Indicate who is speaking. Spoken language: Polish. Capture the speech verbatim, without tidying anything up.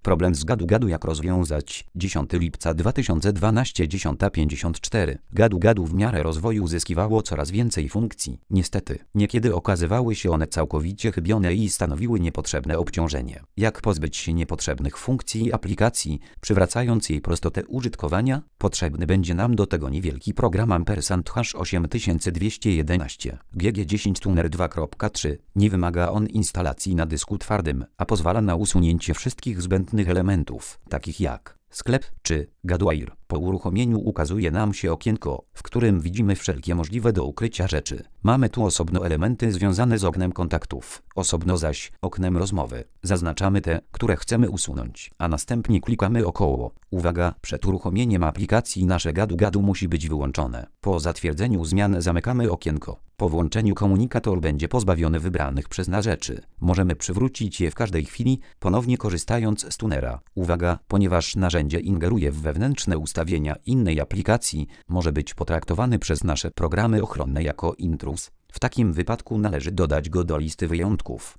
Speaker 1: Problem z gadu-gadu jak rozwiązać? dziesiątego lipca dwa tysiące dwunastego, dziesiąta pięćdziesiąt cztery. Gadu-gadu w miarę rozwoju uzyskiwało coraz więcej funkcji. Niestety, niekiedy okazywały się one całkowicie chybione i stanowiły niepotrzebne obciążenie. Jak pozbyć się niepotrzebnych funkcji i aplikacji, przywracając jej prostotę użytkowania? Potrzebny będzie nam do tego niewielki program ampersand hash osiem tysięcy dwieście jedenaście. G G dziesięć Tuner dwa kropka trzy. Nie wymaga on instalacji na dysku twardym, a pozwala na usunięcie wszystkich zbędnych elementów, takich jak sklep czy Gaduair. Po uruchomieniu ukazuje nam się okienko, w którym widzimy wszelkie możliwe do ukrycia rzeczy. Mamy tu osobno elementy związane z oknem kontaktów, osobno zaś oknem rozmowy. Zaznaczamy te, które chcemy usunąć, a następnie klikamy około. Uwaga, przed uruchomieniem aplikacji nasze gadu-gadu musi być wyłączone. Po zatwierdzeniu zmian zamykamy okienko. Po włączeniu komunikator będzie pozbawiony wybranych przez nas rzeczy. Możemy przywrócić je w każdej chwili, ponownie korzystając z tunera. Uwaga, ponieważ narzędzie ingeruje w wewnętrzne ustawienia innej aplikacji, może być potraktowany przez nasze programy ochronne jako intruz. W takim wypadku należy dodać go do listy wyjątków.